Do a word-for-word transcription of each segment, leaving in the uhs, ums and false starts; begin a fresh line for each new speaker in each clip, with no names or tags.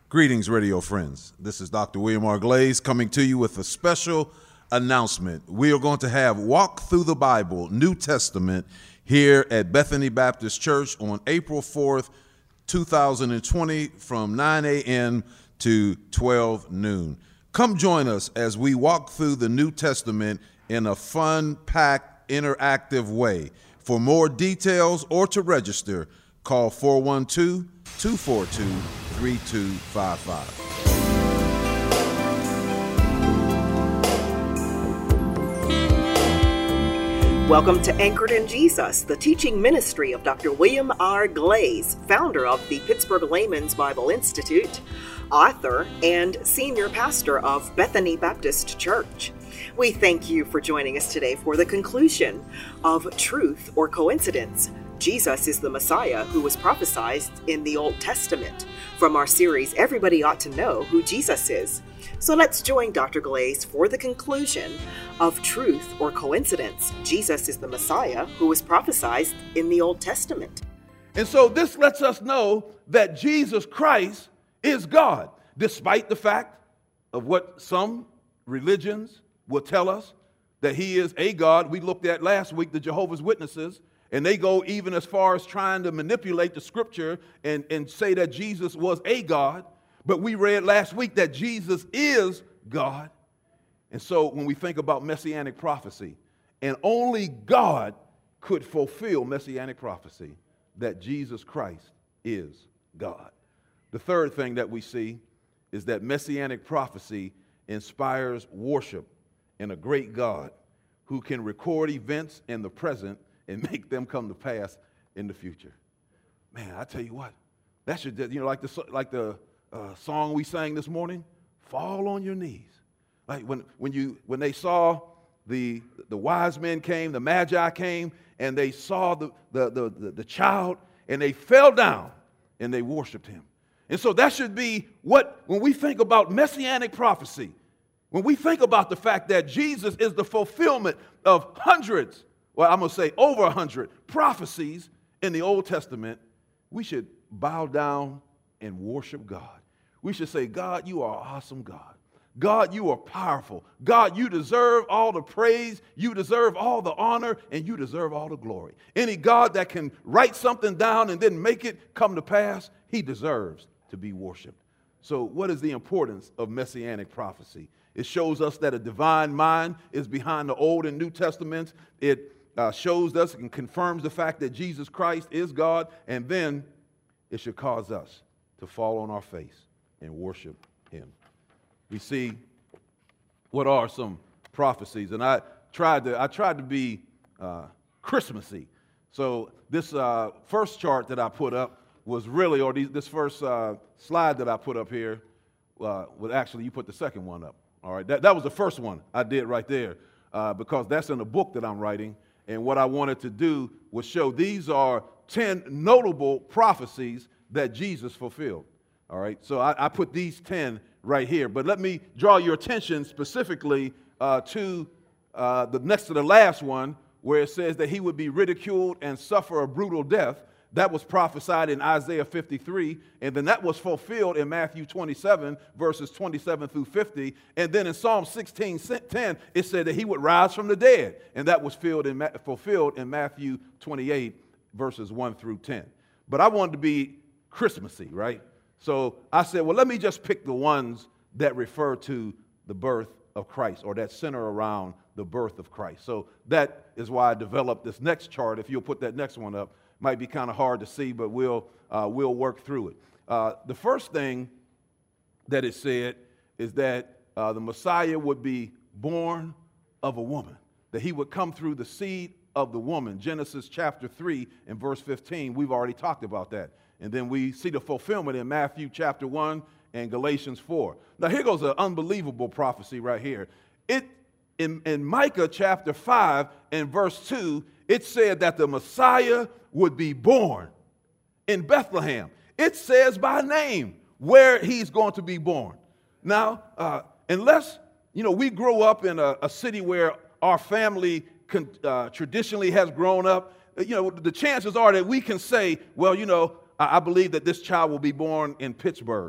Greetings, radio friends. This is Doctor William R. Glaze coming to you with a special announcement. We are going to have Walk Through the Bible, New Testament, here at Bethany Baptist Church on April fourth, two thousand twenty from nine a.m. to twelve noon. Come join us as we walk through the New Testament in a fun-packed, interactive way. For more details or to register, call four one two, two four two, three two five five.
Welcome to Anchored in Jesus, the teaching ministry of Doctor William R. Glaze, founder of the Pittsburgh Layman's Bible Institute, author, and senior pastor of Bethany Baptist Church. We thank you for joining us today for the conclusion of Truth or Coincidence. Jesus is the Messiah who was prophesied in the Old Testament, from our series, Everybody Ought to Know Who Jesus Is. So let's join Doctor Glaze for the conclusion of Truth or Coincidence. Jesus is the Messiah who was prophesied in the Old Testament.
And so this lets us know that Jesus Christ is God, despite the fact of what some religions will tell us, that he is a God. We looked at last week the Jehovah's Witnesses, and they go even as far as trying to manipulate the scripture and, and say that Jesus was a God. But we read last week that Jesus is God. And so when we think about messianic prophecy, and only God could fulfill messianic prophecy, that Jesus Christ is God. The third thing that we see is that messianic prophecy inspires worship in a great God who can record events in the present and make them come to pass in the future. Man, I tell you what, that should, you know, like the like the uh, song we sang this morning, fall on your knees. Like when when you when they saw the the wise men came, the magi came, and they saw the the the, the, the child, and they fell down and they worshiped him. And so that should be what, when we think about messianic prophecy, when we think about the fact that Jesus is the fulfillment of hundreds, well, I'm going to say over a hundred prophecies in the Old Testament, we should bow down and worship God. We should say, God, you are awesome God. God, you are powerful. God, you deserve all the praise. You deserve all the honor, and you deserve all the glory. Any God that can write something down and then make it come to pass, he deserves to be worshiped. So what is the importance of messianic prophecy? It shows us that a divine mind is behind the Old and New Testaments. It Uh, shows us and confirms the fact that Jesus Christ is God, and then it should cause us to fall on our face and worship him. We see what are some prophecies, and I tried to I tried to be uh, Christmassy. So this uh, first chart that I put up was really, or these, this first uh, slide that I put up here, uh, was actually, you put the second one up. All right, that, that was the first one I did right there, uh, because that's in a book that I'm writing. And what I wanted to do was show these are ten notable prophecies that Jesus fulfilled. All right, so I, I put these ten right here. But let me draw your attention specifically uh, to uh, the next to the last one, where it says that he would be ridiculed and suffer a brutal death. That was prophesied in Isaiah fifty-three, and then that was fulfilled in Matthew twenty-seven, verses twenty-seven through fifty. And then in Psalm sixteen ten, it said that he would rise from the dead, and that was in, fulfilled in Matthew twenty-eight, verses one through ten. But I wanted to be Christmassy, right? So I said, well, let me just pick the ones that refer to the birth of Christ, or that center around the birth of Christ. So that is why I developed this next chart. If you'll put that next one up. Might be kind of hard to see, but we'll uh, we'll work through it. Uh, the first thing that it said is that uh, the Messiah would be born of a woman, that he would come through the seed of the woman. Genesis chapter three and verse fifteen, we've already talked about that. And then we see the fulfillment in Matthew chapter one and Galatians four. Now here goes an unbelievable prophecy right here. It in, in Micah chapter five and verse two, it said that the Messiah would be born in Bethlehem. It says by name where he's going to be born. Now, uh, unless, you know, we grow up in a, a city where our family con, uh, traditionally has grown up, you know, the chances are that we can say, well, you know, I, I believe that this child will be born in Pittsburgh.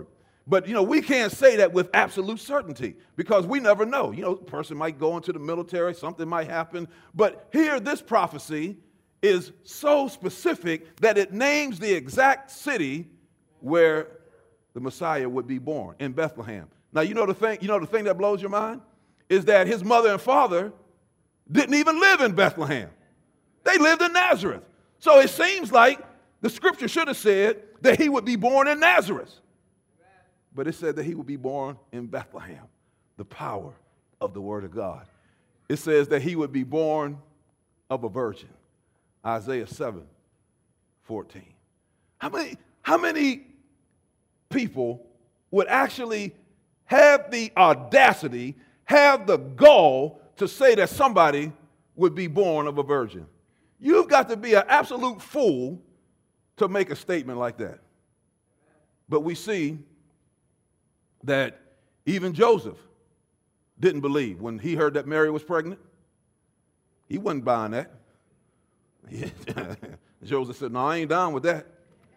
But, you know, we can't say that with absolute certainty because we never know. You know, a person might go into the military, something might happen. But here, this prophecy is so specific that it names the exact city where the Messiah would be born, in Bethlehem. Now, you know the thing, you know the thing that blows your mind is that his mother and father didn't even live in Bethlehem. They lived in Nazareth. So it seems like the scripture should have said that he would be born in Nazareth. But it said that he would be born in Bethlehem, the power of the word of God. It says that he would be born of a virgin, Isaiah seven fourteen. How many, how many people would actually have the audacity, have the gall to say that somebody would be born of a virgin? You've got to be an absolute fool to make a statement like that. But we see that even Joseph didn't believe when he heard that Mary was pregnant. He wasn't buying that. Joseph said, no, I ain't down with that.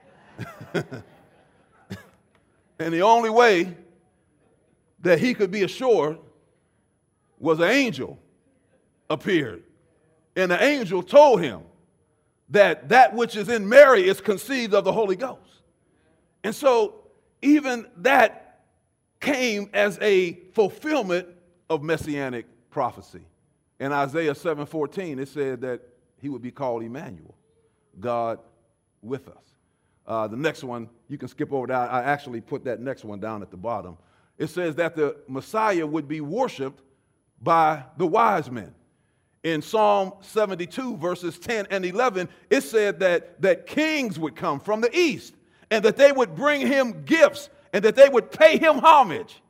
And the only way that he could be assured was an angel appeared. And the angel told him that that which is in Mary is conceived of the Holy Ghost. And so even that came as a fulfillment of messianic prophecy. In Isaiah seven fourteen, it said that he would be called Emmanuel, God with us. Uh, the next one, you can skip over that. I actually put that next one down at the bottom. It says that the Messiah would be worshiped by the wise men. In Psalm seventy-two, verses ten and eleven, it said that, that kings would come from the east and that they would bring him gifts and that they would pay him homage.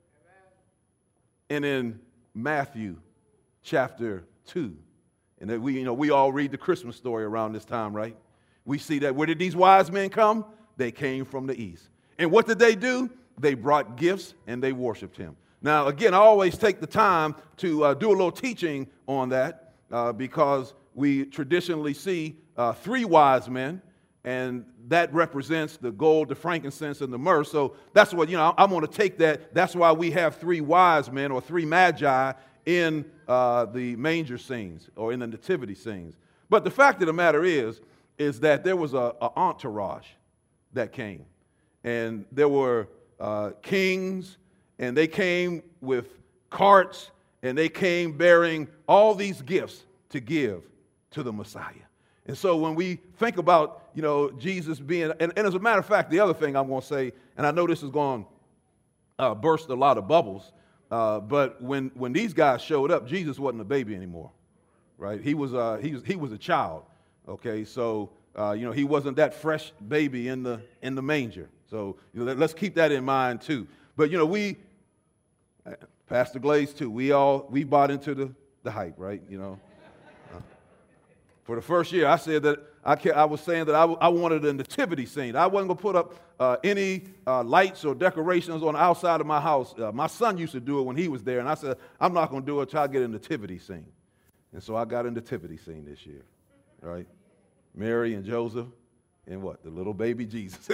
And in Matthew chapter two, and that we, you know, we all read the Christmas story around this time, right? We see that where did these wise men come? They came from the east. And what did they do? They brought gifts and they worshiped him. Now, again, I always take the time to uh, do a little teaching on that uh, because we traditionally see uh, three wise men, and that represents the gold, the frankincense, and the myrrh. So that's what, you know, I'm going to take that. That's why we have three wise men or three magi in uh, the manger scenes or in the nativity scenes. But the fact of the matter is, is that there was a, a entourage that came. And there were uh, kings, and they came with carts, and they came bearing all these gifts to give to the Messiah. And so when we think about, you know, Jesus being, and, and as a matter of fact, the other thing I'm going to say, and I know this is going to uh, burst a lot of bubbles, uh, but when, when these guys showed up, Jesus wasn't a baby anymore, right? He was, uh, he was, he was a child, okay? So, uh, you know, he wasn't that fresh baby in the, in the manger. So you know, let's keep that in mind too. But, you know, we, Pastor Glaze too, we all, we bought into the, the hype, right? You know. For the first year, I said that I, I was saying that I, I wanted a nativity scene. I wasn't going to put up uh, any uh, lights or decorations on the outside of my house. Uh, my son used to do it when he was there, and I said, I'm not going to do it until I get a nativity scene. And so I got a nativity scene this year, right? Mary and Joseph and what? The little baby Jesus.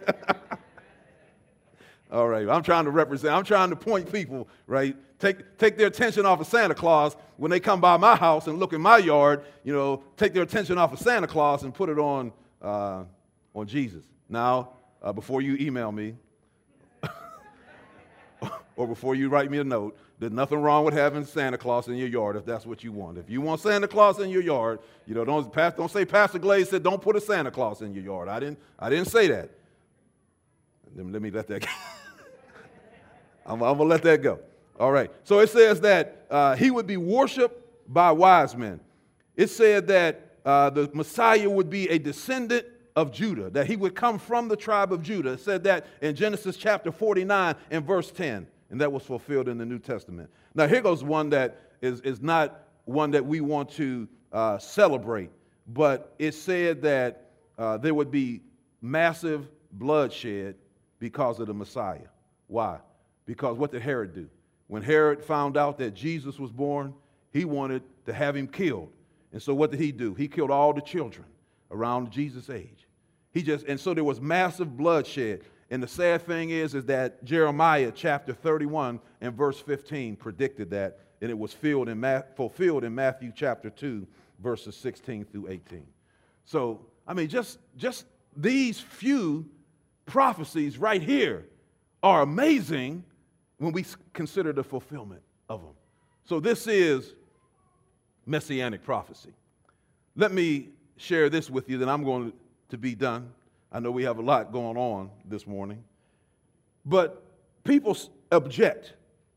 All right, I'm trying to represent, I'm trying to point people, right? Take, take their attention off of Santa Claus when they come by my house and look in my yard, you know, take their attention off of Santa Claus and put it on, uh, on Jesus. Now, uh, before you email me or before you write me a note, there's nothing wrong with having Santa Claus in your yard if that's what you want. If you want Santa Claus in your yard, you know, don't, don't say Pastor Glaze said don't put a Santa Claus in your yard. I didn't, I didn't say that. Let me, let me let that go. I'm, I'm going to let that go. All right. So it says that uh, he would be worshiped by wise men. It said that uh, the Messiah would be a descendant of Judah, that he would come from the tribe of Judah. It said that in Genesis chapter forty-nine and verse ten, and that was fulfilled in the New Testament. Now here goes one that is, is not one that we want to uh, celebrate, but it said that uh, there would be massive bloodshed because of the Messiah. Why? Because what did Herod do? When Herod found out that Jesus was born, he wanted to have him killed. And so what did he do? He killed all the children around Jesus' age. He just, and so there was massive bloodshed. And the sad thing is, is that Jeremiah chapter thirty-one and verse fifteen predicted that, and it was filled in Ma- fulfilled in Matthew chapter two, verses sixteen through eighteen. So, I mean, just, just these few prophecies right here are amazing when we consider the fulfillment of them. So this is messianic prophecy. Let me share this with you, then I'm going to be done. I know we have a lot going on this morning. But people object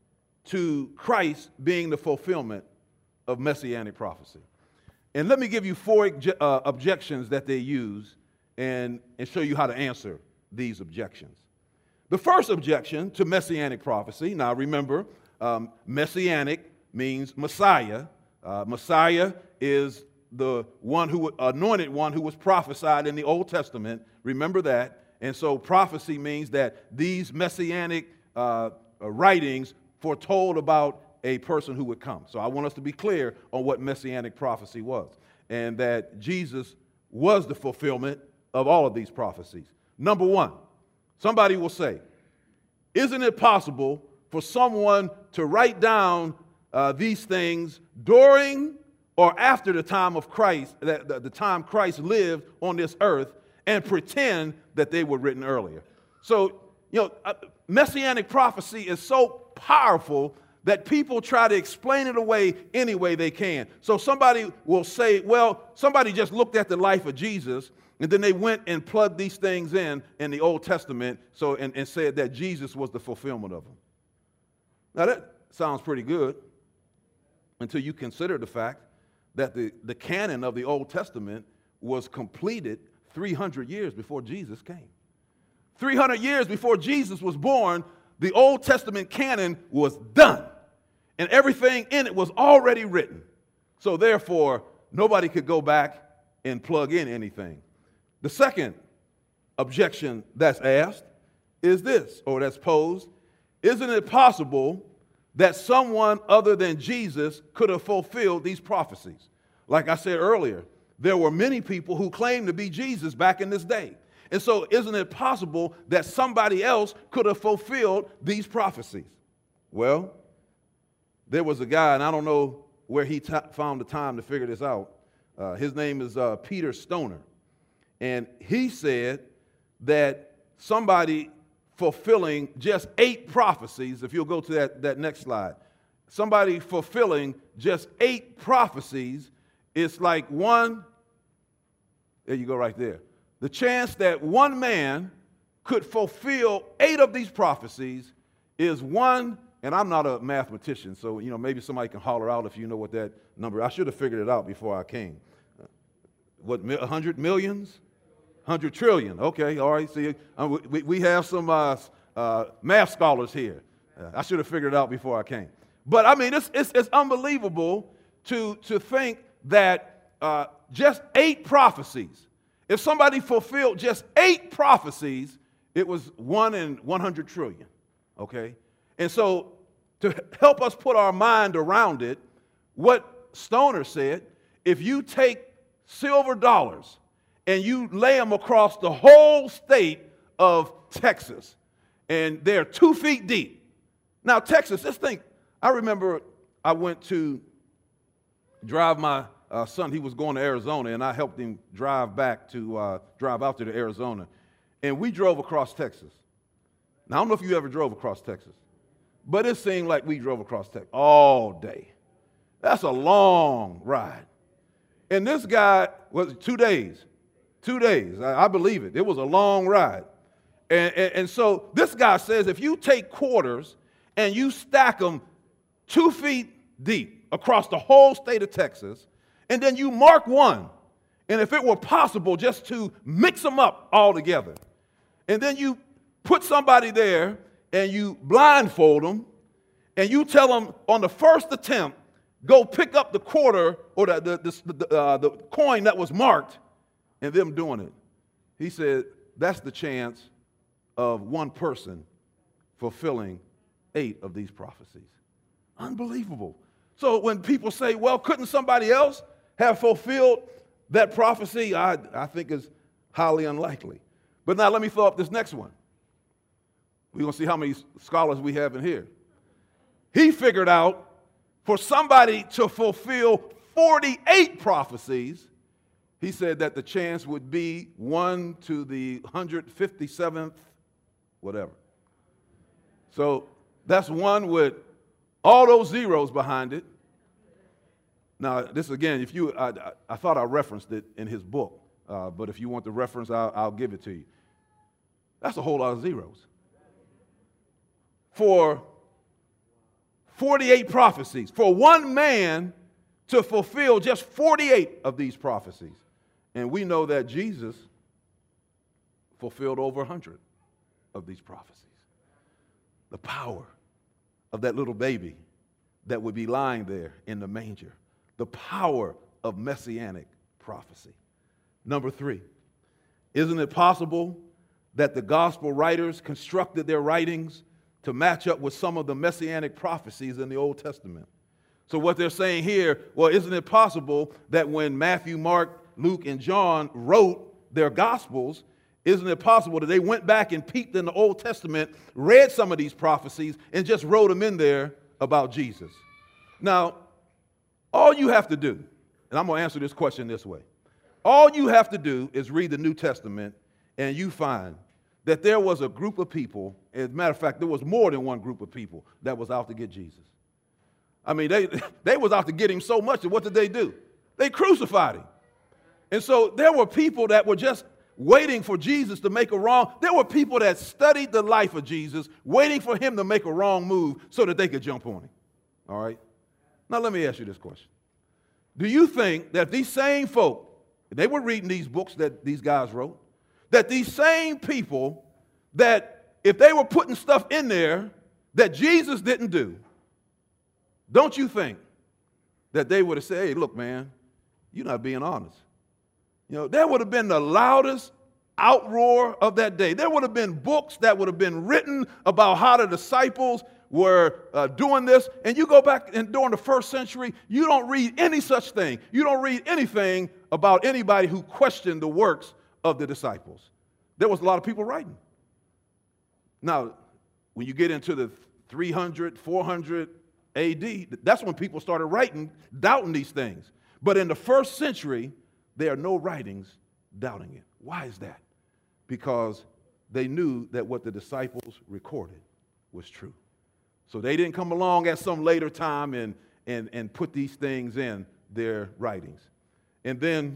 to Christ being the fulfillment of messianic prophecy. And let me give you four uh, objections that they use and, and show you how to answer these objections. The first objection to messianic prophecy, now remember, um, messianic means Messiah. Uh, Messiah is the one who, anointed one who was prophesied in the Old Testament. Remember that. And so prophecy means that these messianic uh, writings foretold about a person who would come. So I want us to be clear on what messianic prophecy was, and that Jesus was the fulfillment of all of these prophecies. Number one, somebody will say, isn't it possible for someone to write down uh, these things during or after the time of Christ, that the, the time Christ lived on this earth, and pretend that they were written earlier? So, you know, uh, messianic prophecy is so powerful that people try to explain it away any way they can. So somebody will say, well, somebody just looked at the life of Jesus, and then they went and plugged these things in in the Old Testament, so and, and said that Jesus was the fulfillment of them. Now that sounds pretty good until you consider the fact that the, the canon of the Old Testament was completed three hundred years before Jesus came. three hundred years before Jesus was born, the Old Testament canon was done, and everything in it was already written. So therefore, nobody could go back and plug in anything. The second objection that's asked is this, or that's posed: isn't it possible that someone other than Jesus could have fulfilled these prophecies? Like I said earlier, there were many people who claimed to be Jesus back in this day. And so isn't it possible that somebody else could have fulfilled these prophecies? Well, there was a guy, and I don't know where he t- found the time to figure this out. Uh, his name is uh, Peter Stoner. And he said that somebody fulfilling just eight prophecies, if you'll go to that, that next slide, somebody fulfilling just eight prophecies, it's like one, there you go right there. The chance that one man could fulfill eight of these prophecies is one, and I'm not a mathematician, so you know maybe somebody can holler out if you know what that number. I should have figured it out before I came. What, one hundred millions? one hundred trillion. Okay, all right. See, uh, we, we have some uh, uh, math scholars here. Uh, I should have figured it out before I came. But I mean, it's it's, it's unbelievable to to think that uh, just eight prophecies. If somebody fulfilled just eight prophecies, it was one in one hundred trillion, okay? And so to help us put our mind around it, what Stoner said, if you take silver dollars and you lay them across the whole state of Texas, and they're two feet deep. Now, Texas, just think, I remember I went to drive my Uh, son, he was going to Arizona, and I helped him drive back to, uh, drive out to the Arizona. And we drove across Texas. Now, I don't know if you ever drove across Texas, but it seemed like we drove across Texas all day. That's a long ride. And this guy, was two days, two days, I, I believe it. It was a long ride. And, and, and so this guy says if you take quarters and you stack them two feet deep across the whole state of Texas, and then you mark one, and if it were possible just to mix them up all together, and then you put somebody there and you blindfold them, and you tell them on the first attempt, go pick up the quarter or the, the, the, the, uh, the coin that was marked, and them doing it. He said that's the chance of one person fulfilling eight of these prophecies. Unbelievable. So when people say, well, couldn't somebody else have fulfilled that prophecy? I, I think is highly unlikely. But now let me throw up this next one. We're going to see how many scholars we have in here. He figured out for somebody to fulfill forty-eight prophecies, he said that the chance would be one to the one hundred fifty-seventh, whatever. So that's one with all those zeros behind it. Now, this again, if you, I, I, I thought I referenced it in his book, uh, but if you want the reference, I'll, I'll give it to you. That's a whole lot of zeros. For forty-eight prophecies, for one man to fulfill just forty-eight of these prophecies. And we know that Jesus fulfilled over one hundred of these prophecies. The power of that little baby that would be lying there in the manger. The power of messianic prophecy. Number three, isn't it possible that the gospel writers constructed their writings to match up with some of the messianic prophecies in the Old Testament? So what they're saying here, well, isn't it possible that when Matthew, Mark, Luke, and John wrote their gospels, isn't it possible that they went back and peeked in the Old Testament, read some of these prophecies, and just wrote them in there about Jesus? Now, all you have to do, and I'm going to answer this question this way. All you have to do is read the New Testament, and you find that there was a group of people, as a matter of fact, there was more than one group of people that was out to get Jesus. I mean, they, they was out to get him so much that what did they do? They crucified him. And so there were people that were just waiting for Jesus to make a wrong. There were people that studied the life of Jesus, waiting for him to make a wrong move so that they could jump on him. All right? Now, let me ask you this question. Do you think that these same folk, they were reading these books that these guys wrote, that these same people, that if they were putting stuff in there that Jesus didn't do, don't you think that they would have said, hey, look, man, you're not being honest? You know, there would have been the loudest outroar of that day. There would have been books that would have been written about how the disciples were uh, doing this. And you go back and during the first century, you don't read any such thing. You don't read anything about anybody who questioned the works of the disciples. There was a lot of people writing. Now, when you get into the three hundred, four hundred A D, that's when people started writing, doubting these things. But in the first century, there are no writings doubting it. Why is that? Because they knew that what the disciples recorded was true. So they didn't come along at some later time and, and, and put these things in their writings. And then,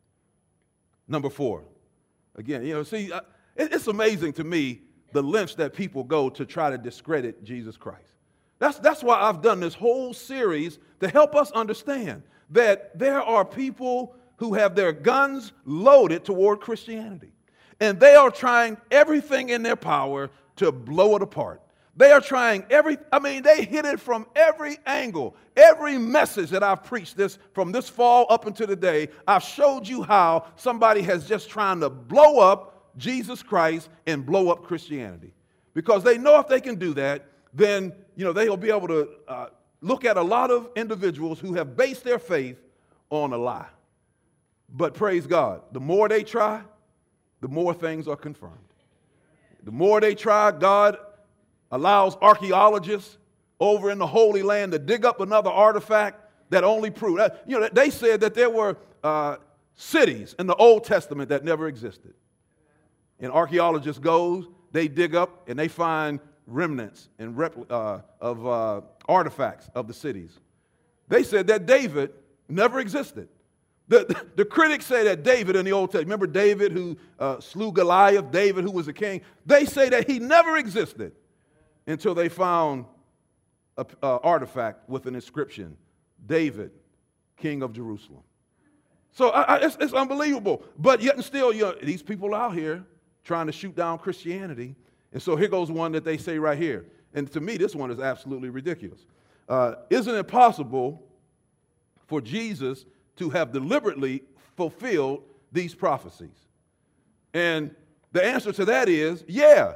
number four, again, you know, see, uh, it, it's amazing to me the lengths that people go to try to discredit Jesus Christ. That's, that's why I've done this whole series to help us understand that there are people who have their guns loaded toward Christianity. And they are trying everything in their power to blow it apart. They are trying every, I mean, they hit it from every angle. Every message that I've preached this from this fall up until today, I've showed you how somebody has just trying to blow up Jesus Christ and blow up Christianity. Because they know if they can do that, then, you know, they'll be able to uh, look at a lot of individuals who have based their faith on a lie. But praise God, the more they try, the more things are confirmed. The more they try, God allows archaeologists over in the Holy Land to dig up another artifact that only proved. You know, they said that there were uh, cities in the Old Testament that never existed. And archaeologists go, they dig up, and they find remnants and repl- uh, of uh, artifacts of the cities. They said that David never existed. The, the, the critics say that David in the Old Testament, remember David who uh, slew Goliath, David who was a king, they say that he never existed until they found an artifact with an inscription, David, King of Jerusalem. So I, I, it's, it's unbelievable. But yet and still, you know, these people out here trying to shoot down Christianity. And so here goes one that they say right here. And to me, this one is absolutely ridiculous. Uh, isn't it possible for Jesus to have deliberately fulfilled these prophecies? And the answer to that is, yeah.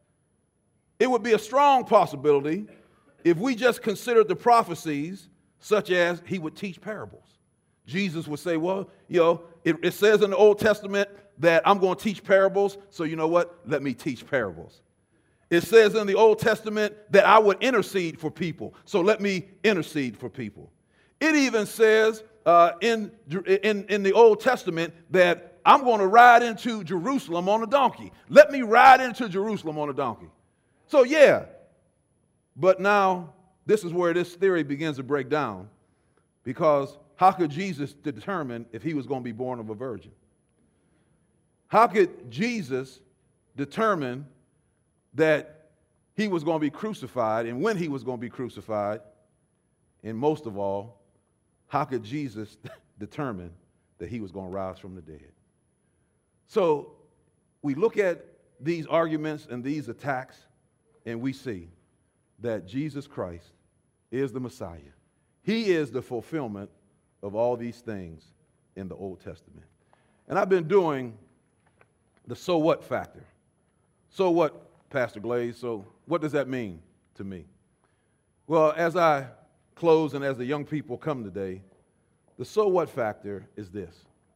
It would be a strong possibility if we just considered the prophecies such as he would teach parables. Jesus would say, well, you know, it, it says in the Old Testament that I'm going to teach parables, so you know what? Let me teach parables. It says in the Old Testament that I would intercede for people. So let me intercede for people. It even says uh, in, in, in the Old Testament that I'm going to ride into Jerusalem on a donkey. Let me ride into Jerusalem on a donkey. So yeah, but now this is where this theory begins to break down, because how could Jesus determine if he was going to be born of a virgin? How could Jesus determine that he was going to be crucified and when he was going to be crucified? And most of all, how could Jesus determine that he was going to rise from the dead? So we look at these arguments and these attacks, and we see that Jesus Christ is the Messiah. He is the fulfillment of all these things in the Old Testament. And I've been doing the so what factor. So what, Pastor Glaze? So what does that mean to me? Well, as I close and as the young people come today, the so what factor is this,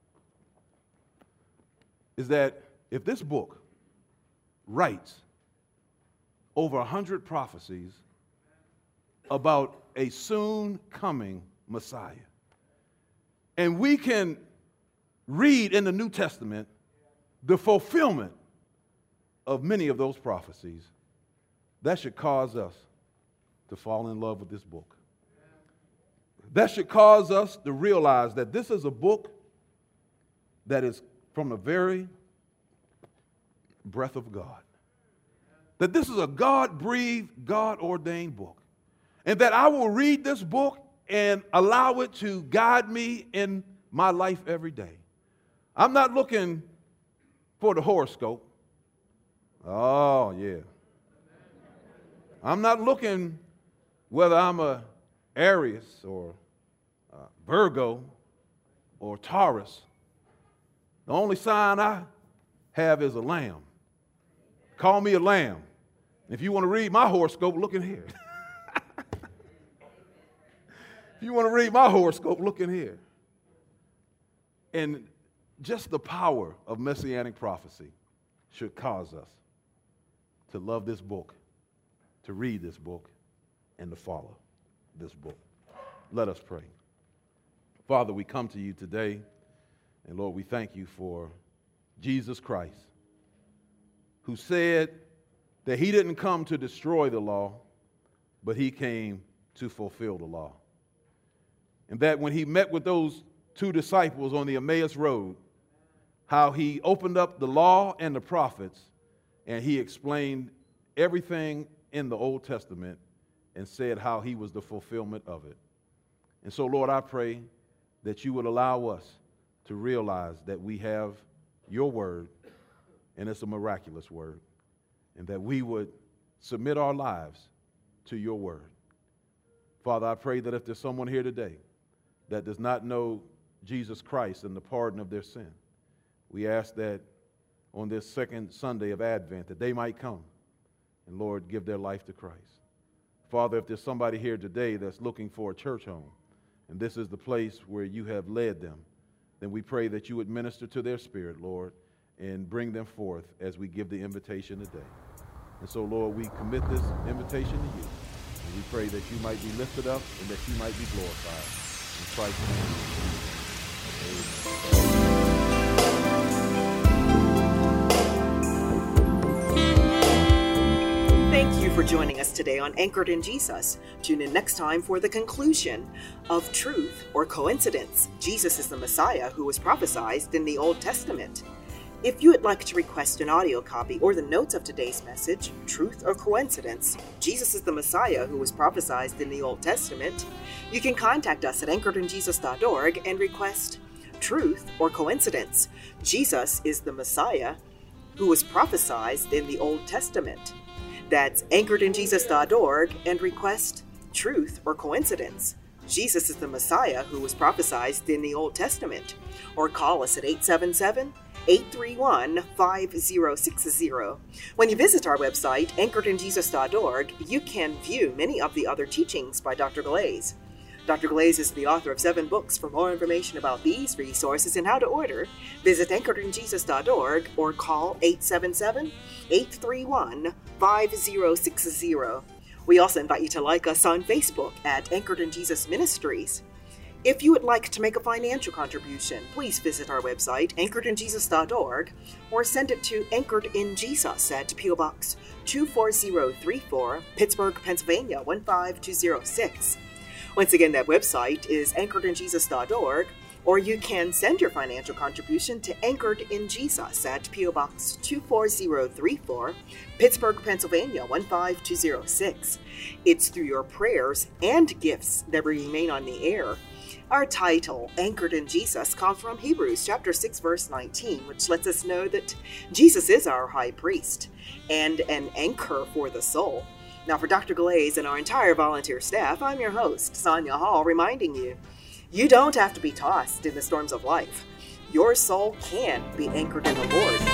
is that if this book writes over a hundred prophecies about a soon coming Messiah, and we can read in the New Testament the fulfillment of many of those prophecies, that should cause us to fall in love with this book. That should cause us to realize that this is a book that is from the very breath of God. That this is a God-breathed, God-ordained book. And that I will read this book and allow it to guide me in my life every day. I'm not looking for the horoscope. Oh, yeah. I'm not looking whether I'm a Aries or uh, Virgo or Taurus. The only sign I have is a lamb. Call me a lamb. If you want to read my horoscope, look in here. If you want to read my horoscope, look in here. And just the power of messianic prophecy should cause us to love this book, to read this book, and to follow this book. Let us pray. Father, we come to you today, and Lord, we thank you for Jesus Christ, who said that he didn't come to destroy the law, but he came to fulfill the law. And that when he met with those two disciples on the Emmaus Road, how he opened up the law and the prophets, and he explained everything in the Old Testament and said how he was the fulfillment of it. And so, Lord, I pray that you would allow us to realize that we have your word, and it's a miraculous word, and that we would submit our lives to your word. Father, I pray that if there's someone here today that does not know Jesus Christ and the pardon of their sin, we ask that on this second Sunday of Advent that they might come and, Lord, give their life to Christ. Father, if there's somebody here today that's looking for a church home, and this is the place where you have led them, then we pray that you would minister to their spirit, Lord, and bring them forth as we give the invitation today. And so, Lord, we commit this invitation to you, and we pray that you might be lifted up and that you might be glorified. In Christ's name, amen.
Thank you for joining us today on Anchored in Jesus. Tune in next time for the conclusion of Truth or Coincidence. Jesus is the Messiah who was prophesied in the Old Testament. If you would like to request an audio copy or the notes of today's message, Truth or Coincidence, Jesus is the Messiah who was prophesied in the Old Testament, you can contact us at anchored in jesus dot org and request Truth or Coincidence. Jesus is the Messiah who was prophesied in the Old Testament. That's anchored in jesus dot org and request Truth or Coincidence. Jesus is the Messiah who was prophesied in the Old Testament. Or call us at eight seven seven, eight three one, five zero six zero. When you visit our website, anchored in jesus dot org, you can view many of the other teachings by Doctor Glaze. Doctor Glaze is the author of seven books. For more information about these resources and how to order, visit anchored in jesus dot org or call eight seven seven, eight three one, five zero six zero. We also invite you to like us on Facebook at Anchored in Jesus Ministries. If you would like to make a financial contribution, please visit our website, anchored in jesus dot org, or send it to Anchored in Jesus at P O Box two four zero three four, Pittsburgh, Pennsylvania one five two zero six. Once again, that website is anchored in jesus dot org, or you can send your financial contribution to Anchored in Jesus at P O Box two four zero three four, Pittsburgh, Pennsylvania one five two zero six. It's through your prayers and gifts that we remain on the air. Our title, Anchored in Jesus, comes from Hebrews chapter six, verse nineteen, which lets us know that Jesus is our high priest and an anchor for the soul. Now, for Doctor Glaze and our entire volunteer staff, I'm your host, Sonia Hall, reminding you, you don't have to be tossed in the storms of life. Your soul can be anchored in the Lord.